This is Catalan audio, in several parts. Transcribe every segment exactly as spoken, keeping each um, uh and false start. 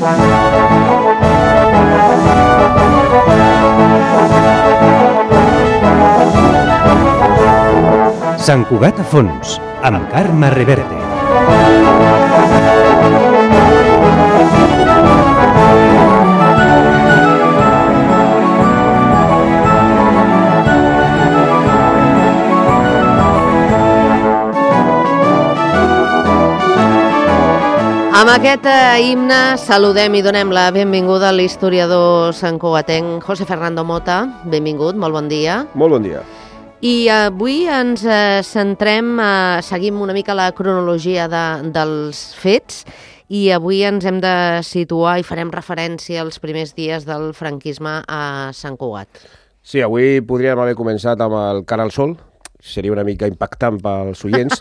Sant Cugat a fons, amb Carme Reverte. Amb aquest eh, himne saludem i donem la benvinguda a l'historiador santcugatenc José Fernando Mota. Benvingut, molt bon dia. Molt bon dia. I avui ens eh, centrem, eh, seguim una mica la cronologia de, dels fets i avui ens hem de situar i farem referència als primers dies del franquisme a Sant Cugat. Sí, avui podríem haver començat amb el Cara al Sol, seria una mica impactant pels oients,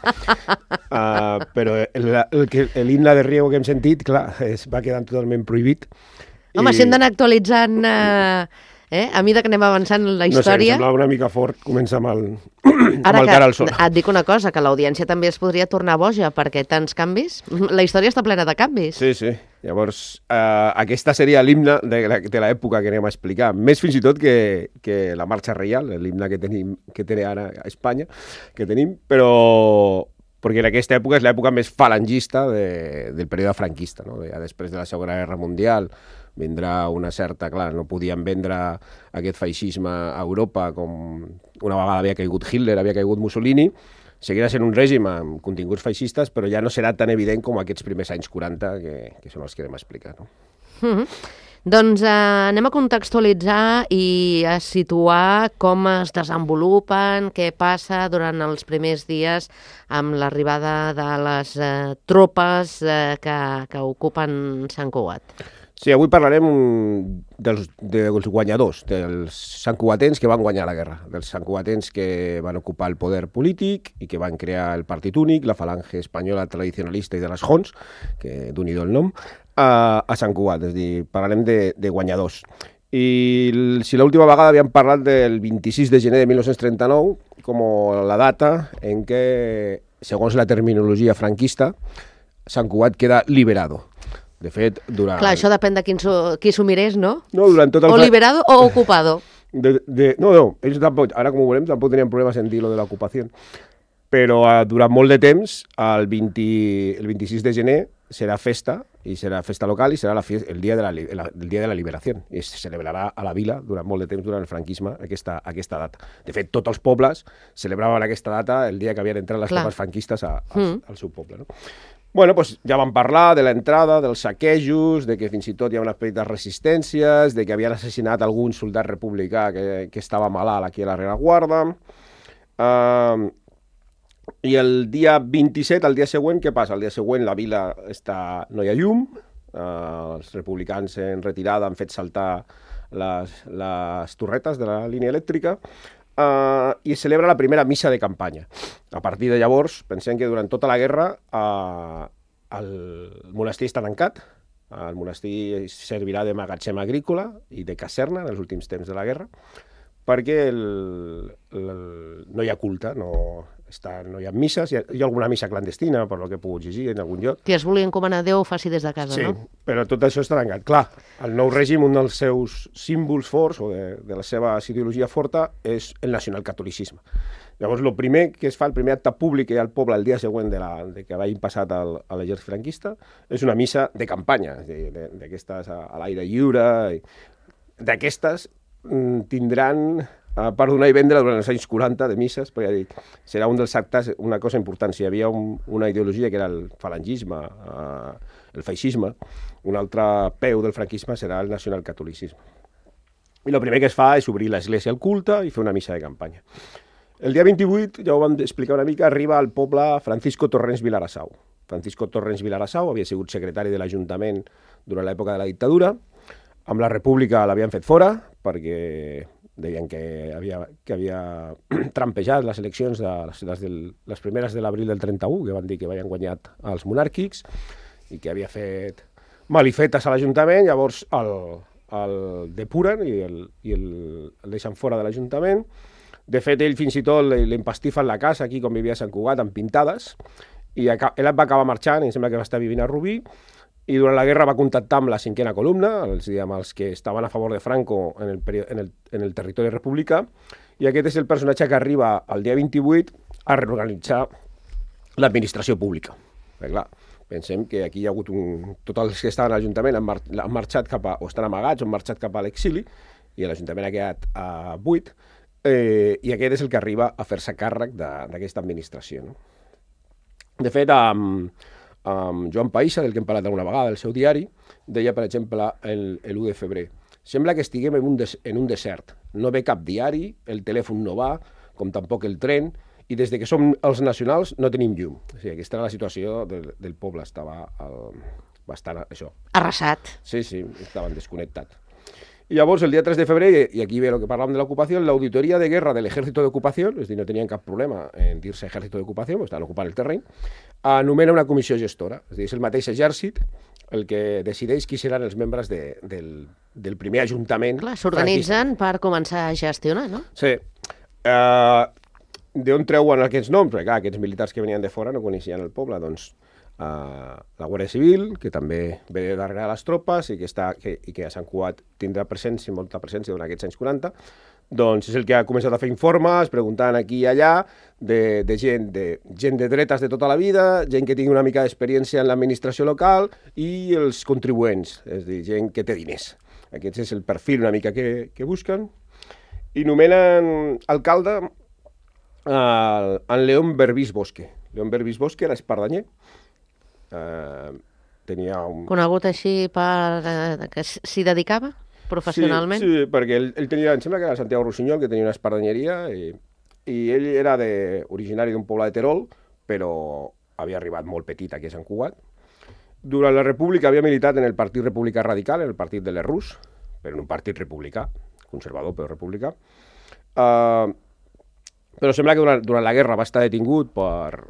uh, però l'himne de Riego que hem sentit, clar, es va quedar totalment prohibit. Home, I... si hem d'anar actualitzant... Eh... Eh? A mesura que anem avançant en la història... No sé, em semblava una mica fort començar amb el, amb el Cara al Sol. Ara et dic una cosa, que l'audiència també es podria tornar boja, perquè tants canvis... La història està plena de canvis. Sí, sí. Llavors, eh, aquesta seria l'himne de, de l'època que anem a explicar. Més fins i tot que, que la marxa reial, l'himne que tenim que té ara a Espanya, que tenim, però... perquè en aquesta època és l'època més falangista de, del període franquista, no? Ja després de la Segona Guerra Mundial vindrà una certa... Clar, no podien vendre aquest feixisme a Europa com una vegada havia caigut Hitler, havia caigut Mussolini, seguirà sent un règim amb continguts feixistes, però ja no serà tan evident com aquests primers anys quaranta, que, que són els que anem a explicar, no? Mm-hmm. Doncs eh, anem a contextualitzar i a situar com es desenvolupen, què passa durant els primers dies amb l'arribada de les eh, tropes eh, que, que ocupen Sant Cugat. Sí, avui parlarem dels, dels guanyadors, dels santcugatens que van guanyar la guerra, dels santcugatens que van ocupar el poder polític i que van crear el partit únic, la falange espanyola tradicionalista i de les Jons, que d'un-i-do el nom, a, a Sant Cugat, és a dir, parlarem de, de guanyadors. I si l'última vegada havíem parlat del vint-i-sis de gener de mil nou-cents trenta-nou com la data en què, segons la terminologia franquista, Sant Cugat queda liberado. De fet, durant... Clar, això depèn de qui s'ho mirés, no? No, durant tot el... O liberado o ocupado. De, de... No, no, ells tampoc, ara com ho veurem, tampoc tenien problemes en dir lo de l'ocupació. Però uh, durant molt de temps, el, vint, el vint-i-sis de gener, serà festa, i serà festa local, i serà la fiesta, el, dia de la, la, el dia de la liberació. I es celebrarà a la vila durant molt de temps, durant el franquisme, aquesta, aquesta data. De fet, tots els pobles celebraven aquesta data el dia que havien entrat les tropes franquistes a, a, mm. al seu poble, no? Bueno, doncs ja vam parlar de l'entrada, dels saquejos, de que fins i tot hi ha unes petites resistències, de que havien assassinat algun soldat republicà que, que estava malalt aquí a la rereguarda. Uh, I el dia vint-i-set, el dia següent, què passa? El dia següent la vila està... no hi ha llum, uh, els republicans en retirada han fet saltar les, les torretes de la línia elèctrica, Uh, i es celebra la primera missa de campanya. A partir de llavors, pensem que durant tota la guerra uh, el monestir està tancat, el monestir servirà de magatzem agrícola i de caserna en els últims temps de la guerra, perquè el, el, no hi ha culte, no, està, no hi ha misses, hi ha, hi ha alguna missa clandestina, per lo que he pogut llegir en algun lloc. Que es volia encomanar a Déu ho faci des de casa, sí, no? Sí, però tot això està tancat. Clar, el nou règim, un dels seus símbols forts, o de, de la seva ideologia forta, és el nacionalcatolicisme. Llavors, el primer que es fa, el primer acte públic que hi ha al poble el dia següent de, la, de que vagin passat al, a l'exèrcit franquista, és una missa de campanya, d'aquestes a, a l'aire lliure. D'aquestes tindran, a part donar i vendre durant els anys quaranta de misses, però ja dic, serà un dels actes, una cosa important. Si hi havia un, una ideologia que era el falangisme, eh, el feixisme, un altre peu del franquisme serà el nacionalcatolicisme. I el primer que es fa és obrir l'església al culte i fer una missa de campanya. El dia vint-i-vuit, ja ho vam explicar una mica, arriba al poble Francisco Torrens Vilarassau. Francisco Torrens Vilarassau havia sigut secretari de l'Ajuntament durant l'època de la dictadura. Amb la República l'havien fet fora, perquè deien que havia, que havia trampejat les eleccions, de, les, les, del, les primeres de l'abril del trenta-u, que van dir que havien guanyat els monàrquics, i que havia fet malifetes a l'Ajuntament, llavors el, el depuren i, el, i el, el deixen fora de l'Ajuntament. De fet, ell fins i tot l'empastifen la casa, aquí com vivia a Sant Cugat, amb pintades, i ell va acabar marxant, i em sembla que va estar vivint a Rubí, i durant la guerra va contactar amb la cinquena columna, els, diguem, els que estaven a favor de Franco en el, en el, en el territori republicà, i aquest és el personatge que arriba al dia vint-i-vuit a reorganitzar l'administració pública. Perquè, clar, pensem que aquí hi ha hagut un... Tots els que estaven a l'Ajuntament han, mar... han marxat cap a... o estan amagats o han marxat cap a l'exili, i l'Ajuntament ha quedat a buit, eh, i aquest és el que arriba a fer-se càrrec d'aquesta administració. No? De fet, amb, amb Joan Païssa, del que hem parlat alguna vegada, del seu diari, deia, per exemple, l'u de febrer: sembla que estiguem en un, des, en un desert, no ve cap diari, el telèfon no va, com tampoc el tren, i des de que som els nacionals no tenim llum. O sigui, aquesta era la situació del, del poble, estava el, bastant això. Arrasat. Sí, sí, estaven desconnectats. I llavors, el dia tres de febrer, i aquí ve el que parlàvem de l'ocupació, l'Auditoria de Guerra de l'Ejército de Ocupació, és a dir, no tenien cap problema en dir-se Ejército de Ocupació, estaven ocupant el terreny, anomena una comissió gestora. És a dir, és el mateix exèrcit el que decideix qui seran els membres de, del, del primer ajuntament. Clar, s'organitzen per començar a gestionar, no? Sí. Uh, D'on treuen aquests noms? Perquè, clar, aquests militars que venien de fora no coneixien el poble, doncs Uh, la Guàrdia Civil, que també ve de darrere de les tropes i que, està, que, i que a Sant Cugat tindrà presència, molta presència durant aquests anys quaranta, doncs és el que ha començat a fer informes, preguntant aquí i allà, de, de, gent, de gent de dretes de tota la vida, gent que tingui una mica d'experiència en l'administració local i els contribuents, és a dir, gent que té diners. Aquest és el perfil una mica que, que busquen. I nomenen alcalde uh, en León Berbís Bosque. León Berbís Bosque era espardanyer. Uh, tenia un... Conegut així per... Uh, que s'hi dedicava professionalment? Sí, sí, perquè ell, ell tenia, em sembla que era Santiago Rossinyol, que tenia una espardanyeria, i, i ell era de, originari d'un poble de Terol, però havia arribat molt petit aquí a Sant Cugat. Durant la República havia militat en el Partit Republicà Radical, en el partit de l'Errús, però en un partit republicà, conservador però republicà. Uh, però sembla que durant, durant la guerra va estar detingut per...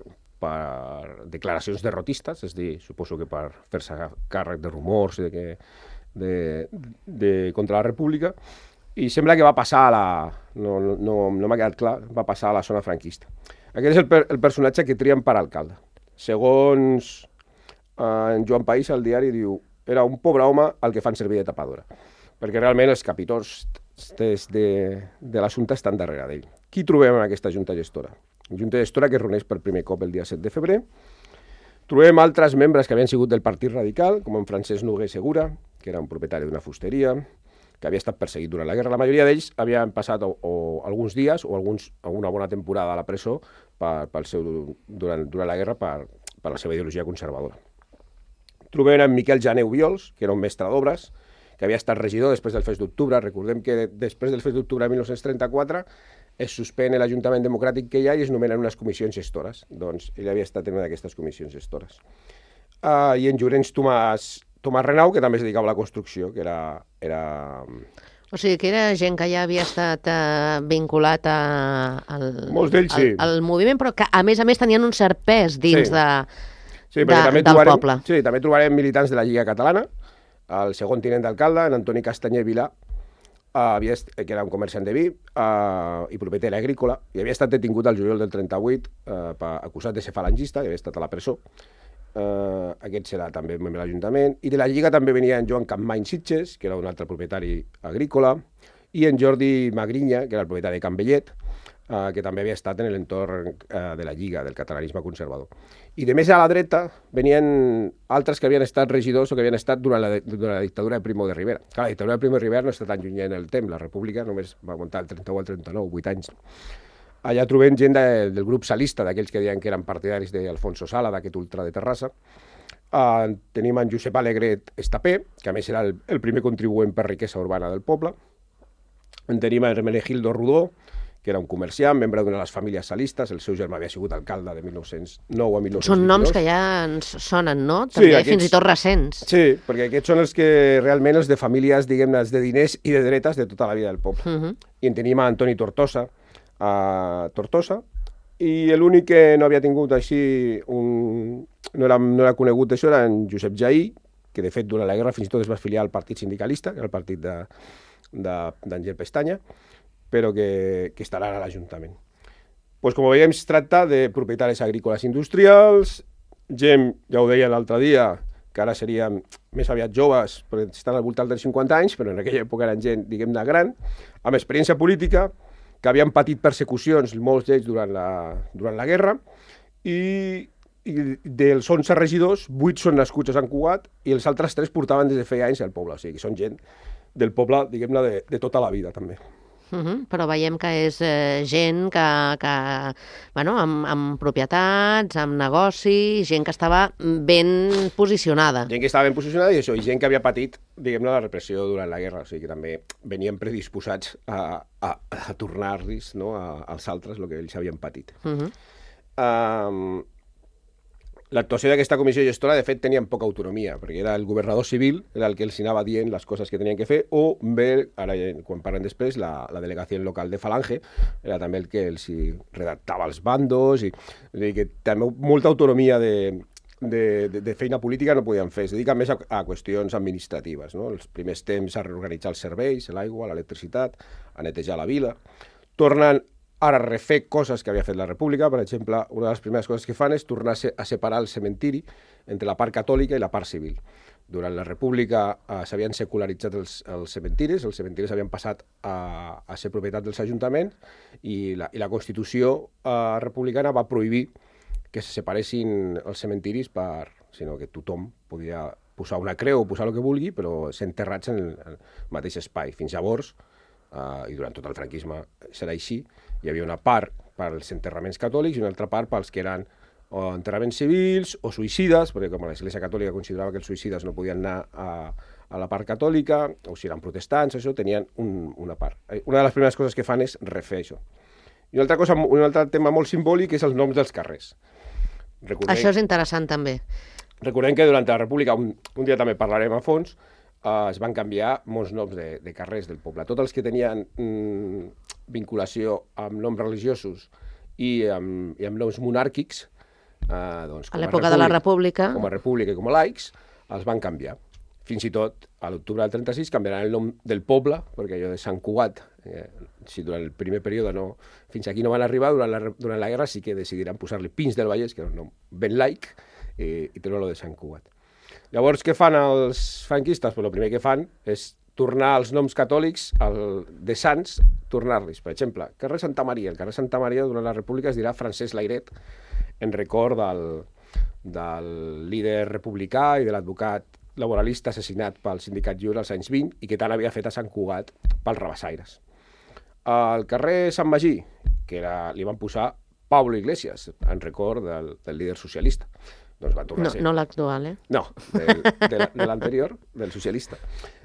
per declaracions derrotistes, és a dir, suposo que per fer-se càrrec de rumors de que, de, de, contra la República, i sembla que va passar a la... no, no, no m'ha quedat clar, va passar a la zona franquista. Aquest és el, per, el personatge que trien per alcalde. Segons eh, en Joan País, al diari, diu: era un pobre home al que fan servir de tapadora, perquè realment els capitors de, de l'assumpte estan darrere d'ell. Qui trobem en aquesta junta gestora? Junta gestora que es reuneix per primer cop el dia set de febrer. Trobem altres membres que havien sigut del Partit Radical, com en Francesc Noguer Segura, que era un propietari d'una fusteria, que havia estat perseguit durant la guerra. La majoria d'ells havien passat o, o alguns dies o alguns, alguna bona temporada a la presó per, pel seu, durant, durant la guerra per, per la seva ideologia conservadora. Trobem en Miquel Jané Ubiols, que era un mestre d'obres, que havia estat regidor després del Fes d'Octubre. Recordem que després del Fes d'Octubre de mil nou-cents trenta-quatre es suspèn l'Ajuntament Democràtic que hi ha i es nomenen unes comissions gestores. Doncs ell havia estat en una d'aquestes comissions gestores. Uh, I en Llorenç Tomàs, Tomàs Renau, que també es dedicava a la construcció, que era... era... O sigui, que era gent que ja havia estat uh, vinculat a, al, Molts d'ells, sí. al, al moviment, però que a més a més tenien un cert pes dins sí. de, sí, de, també del trobarem, poble. Sí, també trobarem militants de la Lliga Catalana, el segon tinent d'alcalde, en Antoni Castanyer Vilà, Uh, havia, que era un comerciant de vi uh, i propietari agrícola, i havia estat detingut al juliol del trenta-vuit, uh, acusat de ser falangista, i havia estat a la presó. Uh, aquest serà també membre de l'Ajuntament. I de la Lliga també venia en Joan Campmany Sitges, que era un altre propietari agrícola, i en Jordi Magrinya, que era el propietari de Can Bellet, uh, que també havia estat en l'entorn uh, de la Lliga, del catalanisme conservador. I de més a la dreta venien altres que havien estat regidors o que havien estat durant la, durant la dictadura de Primo de Rivera. Clar, la dictadura de Primo de Rivera no està tan lluny en el temps, la República només va aguantar el trenta-u al trenta-nou, vuit anys. Allà trobem gent de, del grup salista, d'aquells que deien que eren partidaris d'Alfonso Sala, d'aquest ultra de Terrassa. Uh, tenim en Josep Alegret Estapé, que a més era el, el primer contribuent per riquesa urbana del poble. En tenim en Hermenegildo Rodó, que era un comerciant, membre d'una de les famílies salistes, el seu germà havia sigut alcalde de mil nou-cents nou a mil nou-cents vint-i-dos. Són noms que ja ens sonen, no? També, sí, aquests, fins i tot recents. Sí, perquè aquests són els que realment els de famílies, diguem-ne, de diners i de dretes de tota la vida del poble. Uh -huh. I en tenim a Antoni Tortosa, a Tortosa, i l'únic que no havia tingut així, un... no, era, no era conegut això, era en Josep Jaí, que de fet durant la guerra fins i tot es va afiliar al Partit Sindicalista, que era el partit d'Àngel Pestanya, però que, que estaran a l'Ajuntament. Pues, com veiem, es tracta de propietaris agrícoles industrials, gent, ja ho deia l'altre dia, que ara serien més aviat joves, perquè estan al voltant dels cinquanta anys, però en aquella època eren gent, diguem-ne, gran, amb experiència política, que havien patit persecucions, molts d'ells durant la, durant la guerra, i, i dels onze regidors, vuit són nascuts a Sant Cugat, i els altres tres portaven des de feia anys al poble, o sigui, són gent del poble, diguem-ne, de, de tota la vida, també. Uh -huh. Però veiem que és eh, gent que, que bueno, amb, amb propietats, amb negoci, gent que estava ben posicionada. Gent que estava ben posicionada i això, i gent que havia patit, diguem-ne, la repressió durant la guerra, o sigui que també venien predisposats a, a, a tornar-los, no, a, als altres el que ells havien patit. Uh -huh. um, L'actuació d'aquesta comissió gestora, de fet, tenien poca autonomia, perquè era el governador civil, era el que els anava dient les coses que tenien que fer, o bé, ara quan parlen després, la, la delegació local de Falange, era també el que els redactava els bandos, i, i que també molta autonomia de, de, de, de feina política no podien fer, es dediquen més a, a qüestions administratives, no? Els primers temps a reorganitzar els serveis, l'aigua, l'electricitat, a netejar la vila, tornen ara refer coses que havia fet la República. Per exemple, una de les primeres coses que fan és tornar a separar el cementiri entre la part catòlica i la part civil. Durant la República eh, s'havien secularitzat els, els cementiris, els cementiris havien passat a, a ser propietat dels ajuntaments i la, i la Constitució eh, republicana va prohibir que se separessin els cementiris, per, sinó que tothom podia posar una creu o posar el que vulgui, però ser enterrats en el, en el mateix espai. Fins llavors, eh, i durant tot el franquisme serà així, hi havia una part pels enterraments catòlics i una altra part pels que eren o enterraments civils o suïcides, perquè com l'Església Catòlica considerava que els suïcides no podien anar a, a la part catòlica, o si eren protestants, això, tenien un, una part. Una de les primeres coses que fan és refer això. I una altra cosa, un altre tema molt simbòlic és els noms dels carrers. Recordem, això és interessant també. Recordem que durant la República, un, un dia també parlarem a fons, Uh, es van canviar molts noms de, de carrers del poble. Tots els que tenien mm, vinculació amb noms religiosos i amb, i amb noms monàrquics, uh, doncs, a l'època de la República, com a república i com a laics, els van canviar. Fins i tot, a l'octubre del trenta-sis, canviaran el nom del poble, perquè allò de Sant Cugat, eh, si durant el primer període no, fins aquí no van arribar, durant la, durant la guerra sí que decidiran posar-li Pins del Vallès, que era un nom ben laic, eh, i treure-lo de Sant Cugat. Llavors, què fan els franquistes? Pues el primer que fan és tornar els noms catòlics el, de sants, tornar-los. Per exemple, carrer Santa Maria. El carrer Santa Maria durant la República es dirà Francesc Layret, en record del, del líder republicà i de l'advocat laboralista assassinat pel Sindicat Lliure als anys vint i que tant havia fet a Sant Cugat pels rabassaires. Al carrer Sant Magí, que era, li van posar Pablo Iglesias, en record del, del líder socialista. Doncs va tornar no, a ser... no l'actual, eh? No, del, de, de l'anterior, del socialista.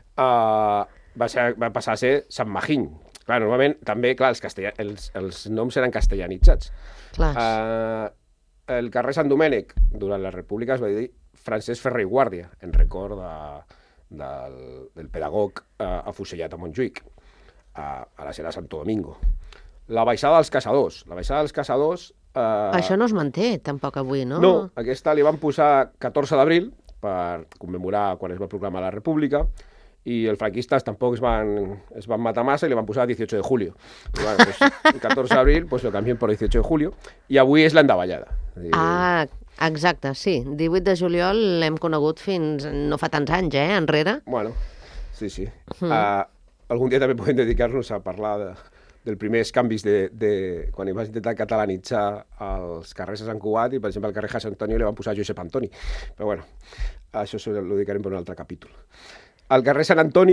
Uh, va, ser, va passar a ser Sant Magín. Clar, normalment, també, clar, els, castellà, els, els noms eren castellanitzats. Clar. Uh, el carrer Sant Domènec, durant la República, es va dir Francesc Ferrer i Guàrdia, en record de, del, del pedagog uh, afusellat a Montjuïc, uh, a la Sera Santo Domingo. La baixada dels Caçadors. La baixada dels Caçadors... Uh, Això no es manté, tampoc, avui, no? No, aquesta li van posar catorze d'abril per commemorar quan es va proclamar la República i els franquistes tampoc es van, es van matar massa i li van posar dieciocho de julio. I, bueno, pues, el catorze d'abril pues, lo canvien per dieciocho de julio i avui és l'endavallada. Ah, exacte, sí. divuit de juliol l'hem conegut fins no fa tants anys, eh, enrere. Bueno, sí, sí. Mm. Uh, algun dia també podem dedicar-nos a parlar de... dels primers canvis de, de... quan hi vas intentar catalanitzar els carrers a Sant Cugat i, per exemple, al carrer José Antonio li van posar Josep Antoni. Però, bueno, això ho dedicarem per un altre capítol. Al carrer Sant Antoni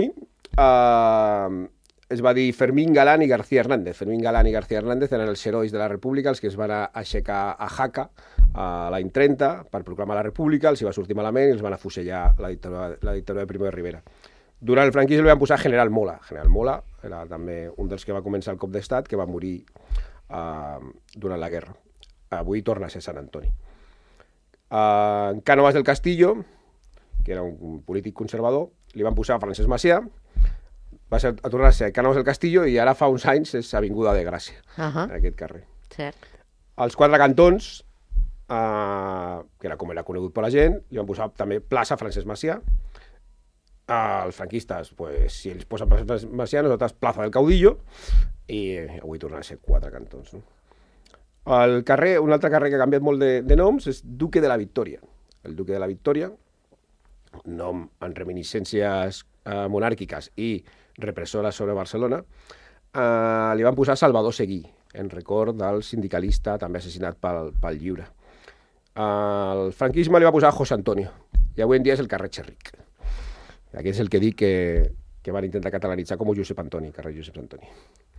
eh, es va dir Fermín Galán i García Hernández. Fermín Galán i García Hernández eren els herois de la República, els que es van aixecar a Jaca a l'any trenta per proclamar la República, els hi va sortir malament i els van afusellar la dictadura, la dictadura de Primo de Rivera. Durant el franquisme li van posar General Mola. General Mola era també un dels que va començar el cop d'estat, que va morir uh, durant la guerra. Avui torna a ser Sant Antoni. Uh, Cánovas del Castillo, que era un polític conservador, li van posar Francesc Macià, va ser, a tornar a ser Cánovas del Castillo i ara fa uns anys és Avinguda de Gràcia, uh -huh. en aquest carrer. Cert. Els quatre cantons, uh, que era com era conegut per la gent, li van posar també plaça Francesc Macià. Els franquistes, pues, si ells posen plaça Macià, nosaltres plaça del Caudillo, i avui tornen a ser quatre cantons. No? El carrer, un altre carrer que ha canviat molt de, de noms és Duque de la Victòria. El Duque de la Victòria nom en reminiscències eh, monàrquiques i repressores sobre Barcelona, eh, li van posar Salvador Seguí, en record del sindicalista també assassinat pel, pel Lliure. El franquisme li va posar José Antonio, i avui en dia és el carrer Xerric. Aquest és el que dic que, que van intentar catalanitzar com Josep Antoni, carrer Josep Antoni.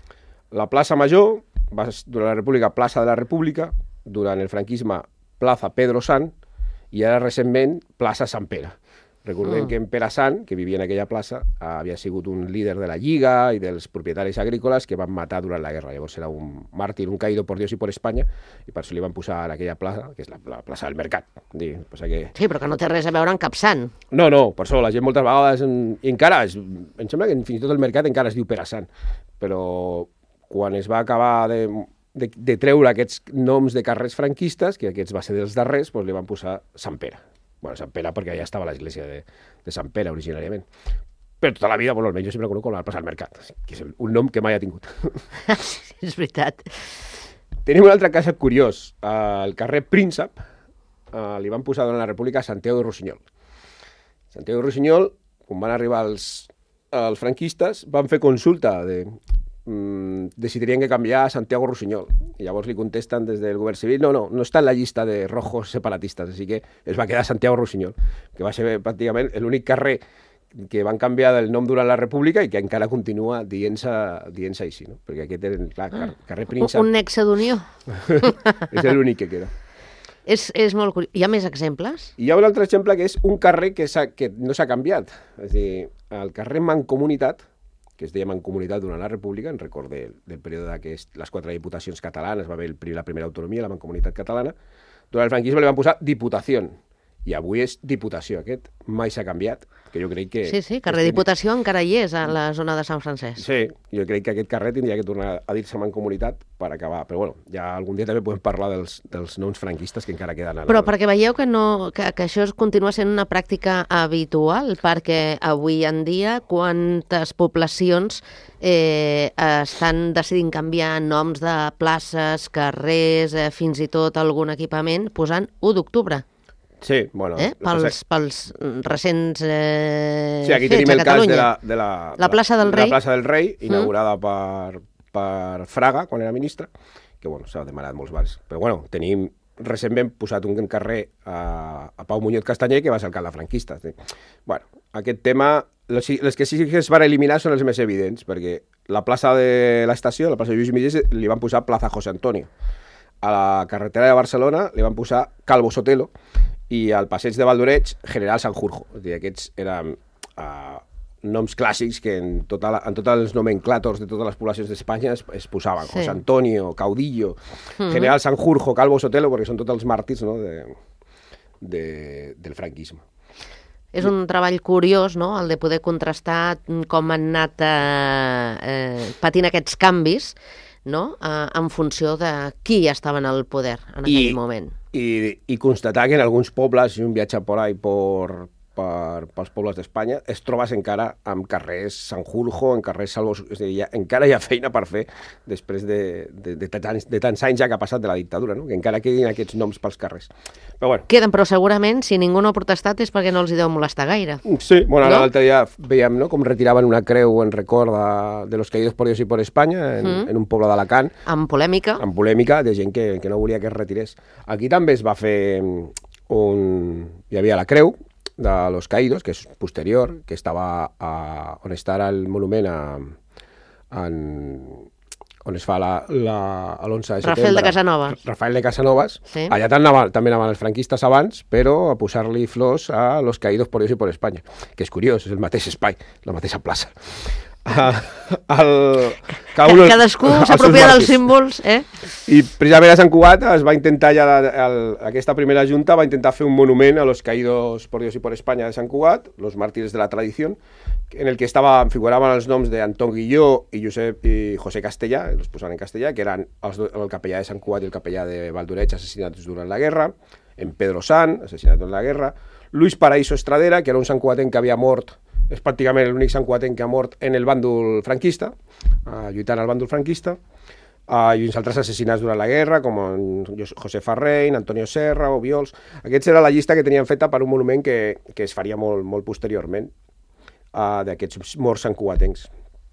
La plaça Major, va, durant la República, plaça de la República, durant el franquisme, plaça Pedro Sant, i ara recentment, plaça Sant Pere. Recordem mm. que en Pere Sant, que vivia en aquella plaça, havia sigut un líder de la Lliga i dels propietaris agrícoles que van matar durant la guerra. Llavors era un màrtir, un caído por Dios y por España, i per això li van posar en aquella plaça, que és la, la plaça del Mercat. Que... Sí, però que no té res a veure amb cap sant. No, no, per això la gent moltes vegades, en, i encara, es, em sembla que fins i tot el Mercat encara es diu Pere Sant, però quan es va acabar de, de, de treure aquests noms de carrers franquistes, que aquests va ser dels darrers, doncs li van posar Sant Pere. Bueno, Sant Pere perquè allà estava l'església de, de Sant Pere originàriament. Però tota la vida, bueno, almenys jo sempre conec com la plaça del Mercat, que és un nom que mai ha tingut. Sí, és veritat. Tenim un altre cas curiós. Al carrer Príncep uh, li van posar durant la República Santiago de Rossinyol. Santiago de Rossinyol, quan van arribar els, els franquistes, van fer consulta de... decidirien que canviar a Santiago Rossinyol. I llavors li contesten des del govern civil, no, no, no està en la llista de rojos separatistes, així que es va quedar Santiago Rossinyol, que va ser pràcticament l'únic carrer que van canviar del nom durant la República i que encara continua dient-se dient-se així, no? Perquè aquest era, clar, car carrer Príncep... Un nexe d'unió. És l'únic que queda. És, és molt curiós. Hi ha més exemples? Hi ha un altre exemple que és un carrer que, que no s'ha canviat. És a dir, el carrer Mancomunitat, que es deia Mancomunitat durant la República, en record del, del període que és, les quatre diputacions catalanes, va haver el, la primera autonomia, la Mancomunitat catalana, durant el franquisme li van posar Diputació, i avui és Diputació. Aquest mai s'ha canviat, que jo crec que... Sí, sí, carrer Diputació encara hi és, a la zona de Sant Francesc. Sí, jo crec que aquest carrer tindria que tornar a dir-se Mancomunitat per acabar, però bueno, ja algun dia també podem parlar dels, dels noms franquistes que encara queden a la... Però perquè veieu que, no, que, que això continua sent una pràctica habitual, perquè avui en dia quantes poblacions eh, estan decidint canviar noms de places, carrers, eh, fins i tot algun equipament, posant u d'octubre. Sí, bueno... Eh? Pels, pels recents eh, sí, aquí fets tenim el a Catalunya. cas de la, de la, la plaça del Rei. La plaça del Rei, inaugurada mm. per, per Fraga, quan era ministre, que bueno, s'ha demanat molts bars. Però bueno, tenim recentment posat un carrer a, a Pau Muñoz Castanyer, que va ser alcalde franquista. Sí. Bueno, aquest tema, les, les que sí que es van eliminar són els més evidents, perquè la plaça de l'estació, la plaça de Lluís Millés, li van posar plaça José Antonio. A la carretera de Barcelona li van posar Calvo Sotelo, i al passeig de Valdoreig, General Sanjurjo. És a dir, aquests eren uh, noms clàssics que en, tota la, en tots els nomenclàtors de totes les poblacions d'Espanya es, es posaven. Sí. José Antonio, Caudillo, mm-hmm. General Sanjurjo, Calvo Sotelo, perquè són tots els màrtirs, no, de, de, del franquisme. És un treball curiós, no?, el de poder contrastar com han anat eh, eh, patint aquests canvis, no?, eh, en funció de qui estava en el poder en aquell I, moment. I, I constatar que en alguns pobles, si un viatge por ahí por, per, pels pobles d'Espanya, es trobes encara amb carrers Sanjurjo, en carrers Salvos... És a dir, ja, encara hi ha feina per fer després de, de, de, de, tants, de tants anys ja que ha passat de la dictadura, no?, que encara quedin aquests noms pels carrers. Però bueno. Queden, però segurament, si ningú no ha protestat és perquè no els hi deu molestar gaire. Sí, bueno, no? L'altre dia veiem, no?, com retiraven una creu en record de, de los caídos por Dios y por España en, mm. en un poble d'Alacant. Amb polèmica. Amb polèmica de gent que, que no volia que es retirés. Aquí també es va fer un... Hi havia la creu de los caídos, que és posterior, que estava a... on està ara el monument a... en... on es fa la, la, l'onze de setembre. Rafael de Casanovas. Rafael de Casanovas. Sí. Allà anaven, també anaven els franquistes abans, però a posar-li flors a los caídos por Dios y por España, que és curiós, és el mateix espai, la mateixa plaça. Uh, el, uno, cadascú s'apropia dels símbols, eh? I precisament a Sant Cugat es va intentar ja, el, aquesta primera junta va intentar fer un monument a los caídos por Dios y por España de Sant Cugat, los mártires de la tradición, en el que estava, figuraven els noms de Antón Guilló i Josep i José Castellà, els posaven en castellà, que eren els, el capellà de Sant Cugat i el capellà de Valdoreig, assassinats durant la guerra, en Pedro Sant, assassinat durant la guerra, Luis Paraíso Estradera, que era un santcugatenc que havia mort, és pràcticament l'únic santcugatenc que ha mort en el bàndol franquista, uh, lluitant al bàndol franquista, uh, i uns altres assassinats durant la guerra, com en José Farrein, Antonio Serra, Obiols. Aquesta era la llista que tenien feta per un monument que, que es faria molt, molt posteriorment, uh, d'aquests morts santcugatencs.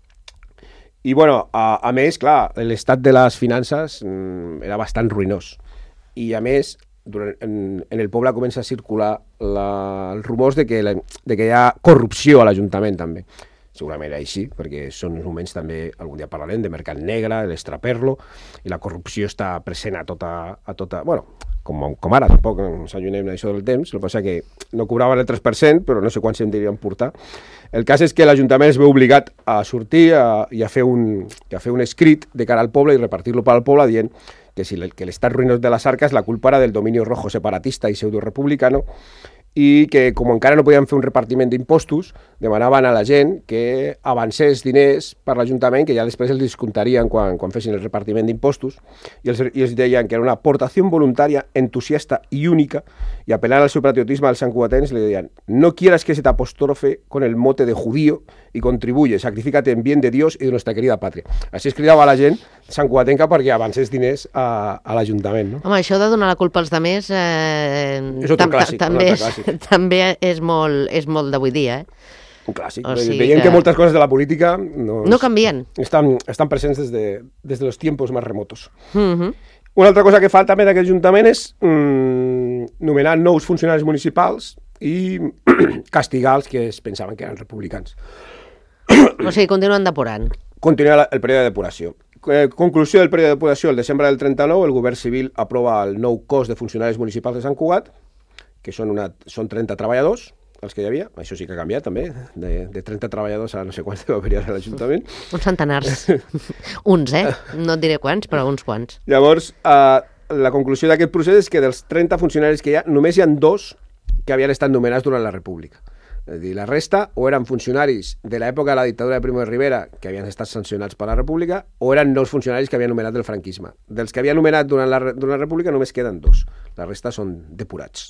I, bueno, a, a més, clar, l'estat de les finances mm, era bastant ruïnós. I, a més, durant, en, en el poble comença a circular la, els rumors de que, la, de que hi ha corrupció a l'Ajuntament, també. Segurament era així, perquè són uns moments també, algun dia parlarem, de mercat negre, de l'estraperlo, i la corrupció està present a tota... A tota bueno, com, com ara, tampoc ens allunem d'això del temps, el que passa que no cobraven el tres per cent, però no sé quants se'n dirien portar. El cas és que l'Ajuntament es veu obligat a sortir a, i a fer, un, a fer un escrit de cara al poble i repartir-lo per al poble dient que si que l'estat ruïnós de les arques la culpa era del dominio rojo separatista i pseudo-republicano, i que com encara no podien fer un repartiment d'impostos, demanaven a la gent que avancés diners per l'Ajuntament, que ja després els descomptarien quan, quan fessin el repartiment d'impostos, i els, i els deien que era una aportació voluntària, entusiasta i única, i apel·lant al seu patriotisme als santcugatencs, li deien: no quieras que se te apostrofe con el mote de judío y contribuye, sacrifícate en bien de Dios y de nuestra querida patria. Així es cridava la gent santcugatenca perquè avancés diners a, a l'Ajuntament, no? Home, això de donar la culpa als demés eh, és un clàssic, també, un és, clàssic. també és molt, és molt d'avui dia, eh? Un clàssic. O sigui Veiem que... que moltes coses de la política no, no canvien. Estan, estan presents des de, des de los tiempos más remotos. Uh-huh. Una altra cosa que fa també d'aquest Ajuntament és mm, nomenar nous funcionaris municipals i castigar els que es pensaven que eren republicans. O sigui, continuen depurant. Continua el període de depuració. Conclusió del període de depuració: el desembre del trenta-nou, el govern civil aprova el nou cos de funcionaris municipals de Sant Cugat, que són, una, són trenta treballadors, els que hi havia. Això sí que ha canviat, també. De, de trenta treballadors a no sé quants deu haver a l'Ajuntament. Uns centenars. Uns, eh? No et diré quants, però uns quants. Llavors, eh, la conclusió d'aquest procés és que dels trenta funcionaris que hi ha, només hi ha dos que havien estat nomenats durant la República. És a dir, la resta o eren funcionaris de l'època de la dictadura de Primo de Rivera, que havien estat sancionats per la República, o eren nous funcionaris que havien nomenat del franquisme. Dels que havien nomenat durant la, durant la República només queden dos. La resta són depurats.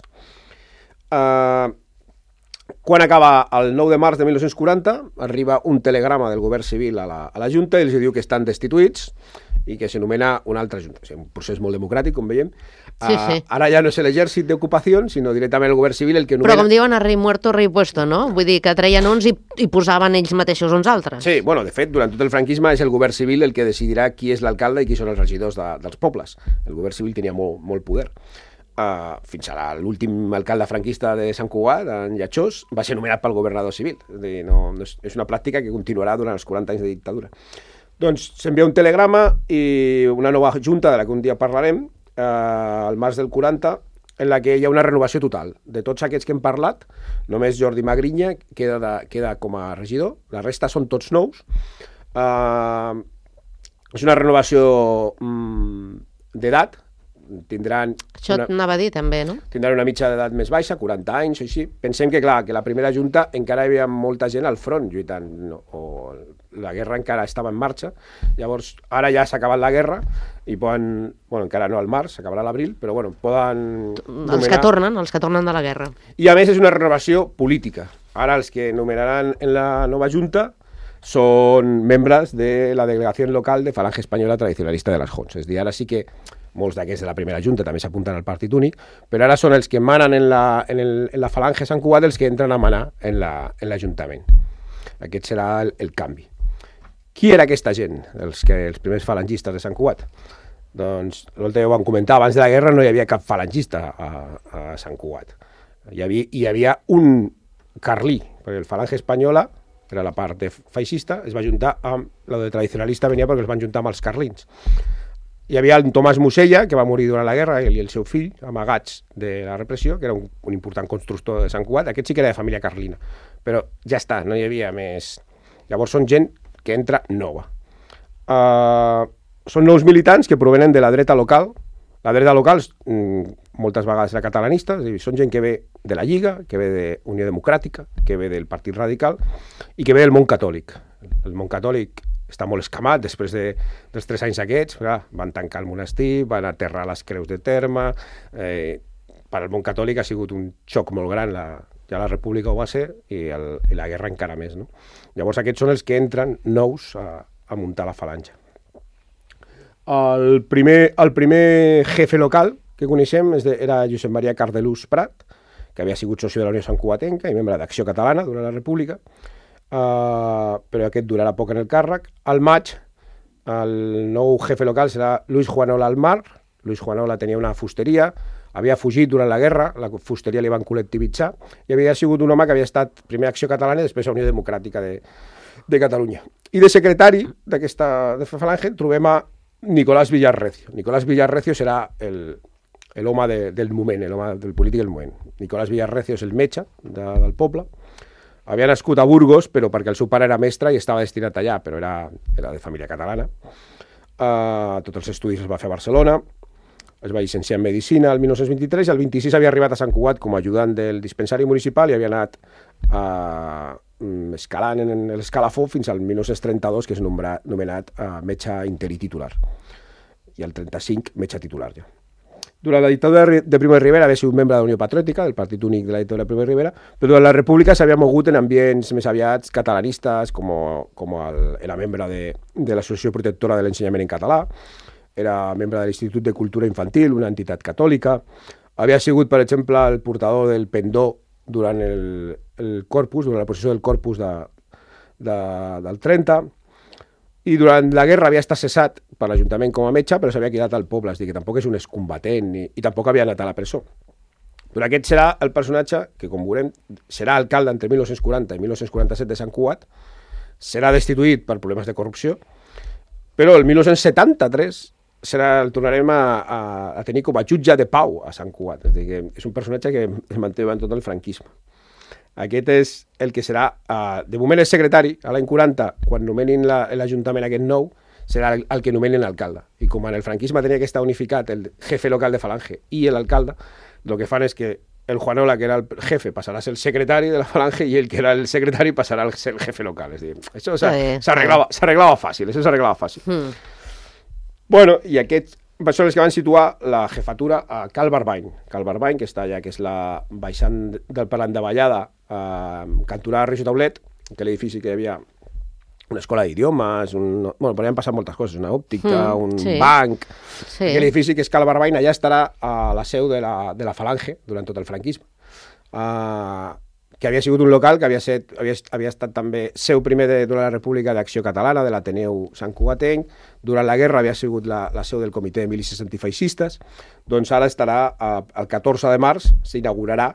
Uh, quan acaba el nou de març de mil nou-cents quaranta, arriba un telegrama del govern civil a la, a la Junta i els diu que estan destituïts i que s'anomena una altra Junta. És un procés molt democràtic, com veiem. Sí, sí. Uh, ara ja no és l'exèrcit d'ocupació, sinó directament el govern civil el que nomena... Però com diuen, a rei muerto, rei puesto, no? Vull dir que treien uns i, i posaven ells mateixos uns altres. Sí, bueno, de fet, durant tot el franquisme és el govern civil el que decidirà qui és l'alcalde i qui són els regidors de, dels pobles. El govern civil tenia molt, molt poder. Uh, fins a l'últim alcalde franquista de Sant Cugat, en Llatxós, va ser nomenat pel governador civil. És, dir, no, no és, és una pràctica que continuarà durant els quaranta anys de dictadura. Doncs s'envia un telegrama i una nova junta, de la que un dia parlarem, eh, al març del quaranta, en la que hi ha una renovació total. De tots aquests que hem parlat, només Jordi Magrinya queda, de, queda com a regidor, la resta són tots nous. Eh, és una renovació mm, d'edat, tindran... Això una, t'anava a dir també, no? Tindran una mitja d'edat més baixa, quaranta anys o així. Pensem que, clar, que la primera junta encara hi havia molta gent al front lluitant, no? O la guerra encara estava en marxa. Llavors, ara ja s'ha acabat la guerra i poden... Bueno, encara no al març, s'acabarà a l'abril, però bueno, poden... Nomenar... Els que tornen, els que tornen de la guerra. I a més és una renovació política. Ara els que nomenaran en la nova junta són membres de la delegació local de Falange Espanyola Tradicionalista de les Joncs. És a dir, ara sí que molts d'aquests de la primera junta també s'apunten al partit únic, però ara són els que manen en la, en el, en la Falange Sant Cugat els que entren a manar en l'Ajuntament. La, Aquest serà el, el canvi. Qui era aquesta gent, els, que, els primers falangistes de Sant Cugat? Doncs, l'altre ja ho vam comentar, abans de la guerra no hi havia cap falangista a, a Sant Cugat. Hi havia, hi havia un carlí, perquè el Falange Espanyola, que era la part de feixista, es va juntar amb la de tradicionalista, venia perquè es van juntar amb els carlins. Hi havia el Tomàs Musella, que va morir durant la guerra, ell i el seu fill, amagats de la repressió, que era un, un important constructor de Sant Cugat. Aquest sí que era de família carlina, però ja està, no hi havia més... Llavors són gent que entra nova. Uh, són nous militants que provenen de la dreta local. La dreta local, moltes vegades era catalanista, és a dir, són gent que ve de la Lliga, que ve de Unió Democràtica, que ve del Partit Radical i que ve del món catòlic. El món catòlic està molt escamat després de, dels tres anys aquests, clar, van tancar el monestir, van aterrar les creus de terme, eh, per al món catòlic ha sigut un xoc molt gran, la, ja la República ho va ser i, el, i la guerra encara més, no? Llavors aquests són els que entren nous a, a muntar la falange. El primer, el primer jefe local que coneixem és de, era Josep Maria Cardelús Prat, que havia sigut soci de la Unió Santcugatenca i membre d'Acció Catalana durant la República, uh, però aquest durarà poc en el càrrec. Al maig, el nou jefe local serà Luis Juanola Almar. Luis Juanola tenia una fusteria, havia fugit durant la guerra, la fusteria li van col·lectivitzar, i havia sigut un home que havia estat primer a Acció Catalana i després a Unió Democràtica de, de Catalunya. I de secretari d'aquesta de Falange trobem a Nicolás Villar Recio. Nicolás Villar Recio serà el, l'home de, del moment, l'home del polític del moment. Nicolás Villar Recio és el metge de, del poble. Havia nascut a Burgos, però perquè el seu pare era mestre i estava destinat allà, però era, era de família catalana. Uh, tots els estudis els va fer a Barcelona. Es va llicenciar en Medicina el dinou vint-i-tres i el vint-i-sis havia arribat a Sant Cugat com a ajudant del dispensari municipal i havia anat uh, escalant en l'escalafó fins al dinou trenta-dos, que és nombrat, nomenat uh, metge interí titular. I el trenta-cinc, metge titular ja. Durant la dictadura de Primo de Rivera havia sigut membre de la Unió Patriòtica, del partit únic de la dictadura de Primo de Rivera, però durant la República s'havia mogut en ambients més aviats catalanistes, com, com el, era membre de, de l'Associació Protectora de l'Ensenyament en Català, era membre de l'Institut de Cultura Infantil, una entitat catòlica, havia sigut, per exemple, el portador del pendó durant el, el Corpus, durant la processió del Corpus de, de, del trenta, i durant la guerra havia estat cessat per l'Ajuntament com a metge, però s'havia quedat al poble, és a dir, que tampoc és un excombatent ni, i tampoc havia anat a la presó. Però aquest serà el personatge que, com veurem, serà alcalde entre dinou quaranta i dinou quaranta-set de Sant Cugat, serà destituït per problemes de corrupció, però el dinou setanta-tres serà, el tornarem a, a, a tenir com a jutge de pau a Sant Cugat, és a dir, que és un personatge que es manté en tot el franquisme. Aquest és el que serà, uh, de moment és secretari, a l'any quaranta, quan nomenin l'Ajuntament aquest nou, serà el, el que nomenin l'alcalde. I com en el franquisme tenia que estar unificat el jefe local de Falange i l'alcalde, el que fan és que el Juanola, que era el jefe, passarà a ser el secretari de la Falange i el que era el secretari passarà a ser el jefe local. És a dir, això s'arreglava fàcil, això s'arreglava fàcil. Mm. Bueno, i aquests són els que van situar la jefatura a Cal Barbany. Cal Barbany, que està allà, que és la baixant del Palant de Vallada, eh, cantonada Rius i Taulet, que l'edifici que hi havia una escola d'idiomes, un... bueno, podien passar moltes coses, una òptica, mm, un sí. banc... Sí. L'edifici que és Cal Barbany, allà estarà a la seu de la, de la Falange durant tot el franquisme. Uh, que havia sigut un local que havia, set, havia, havia estat també seu primer de, durant la República d'Acció Catalana, de l'Ateneu Sant Cugatenc, durant la guerra havia sigut la, la seu del Comitè de Milícies Antifeixistes, doncs ara estarà, eh, el catorze de març, s'inaugurarà,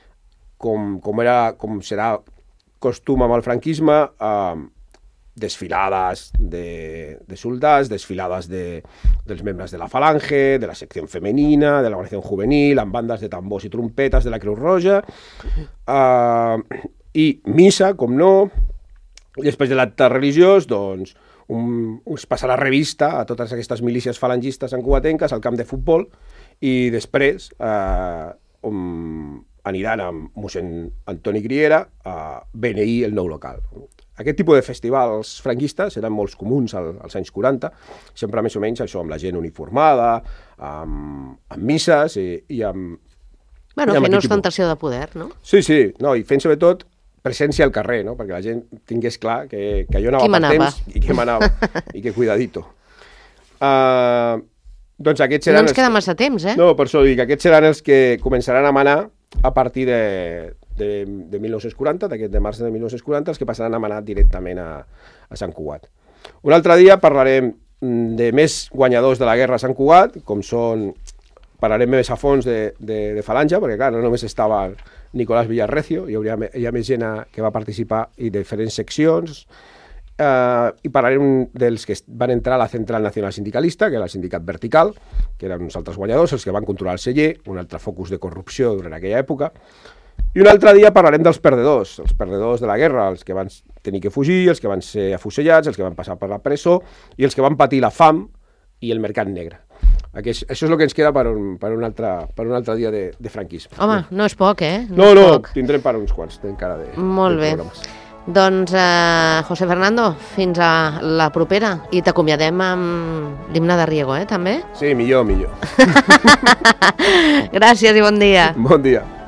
com, com, era, com serà costum amb el franquisme, eh, desfilades de, de soldats, desfilades de, dels membres de la Falange, de la secció femenina, de la Guardia Juvenil, amb bandes de tambors i trompetes de la Creu Roja, uh, i missa, com no, i després de l'acte religiós, doncs, un, es passarà revista a totes aquestes milícies falangistes santcugatenques al camp de futbol, i després uh, um, aniran amb mossèn Antoni Griera a beneir el nou local. Aquest tipus de festivals franquistes eren molt comuns als anys quaranta, sempre més o menys això, amb la gent uniformada, amb, amb misses i, i amb... Bueno, fent ostentació de poder, no? Sí, sí, no, i fent sobretot presència al carrer, no? Perquè la gent tingués clar que, que jo anava per temps i que m'anava, i que cuidadito. Uh, doncs aquests seran... No ens queda els... massa temps, eh? No, per això dic, aquests seran els que començaran a manar a partir de... de, de dinou quaranta, d'aquest de març de dinou quaranta, els que passaran a manar directament a, a Sant Cugat. Un altre dia parlarem de més guanyadors de la guerra a Sant Cugat, com són, parlarem més a fons de, de, de Falange, perquè clar, no només estava Nicolás Villar Recio, hi hauria hi ha més gent que va participar i de diferents seccions, eh, i parlarem dels que van entrar a la Central Nacional Sindicalista, que era el sindicat vertical, que eren uns altres guanyadors, els que van controlar el celler, un altre focus de corrupció durant aquella època. I un altre dia parlarem dels perdedors, els perdedors de la guerra, els que van tenir que fugir, els que van ser afusellats, els que van passar per la presó i els que van patir la fam i el mercat negre. Aquest, això és el que ens queda per un, per un, altre, per un altre dia de, de franquisme. Home, no és poc, eh? No, no, no tindrem per uns quants encara de, Molt de bé. programes. Doncs, eh, José Fernando, fins a la propera. I t'acomiadem amb l'himne de Riego, eh, també? Sí, millor, millor. Gràcies i bon dia. Bon dia.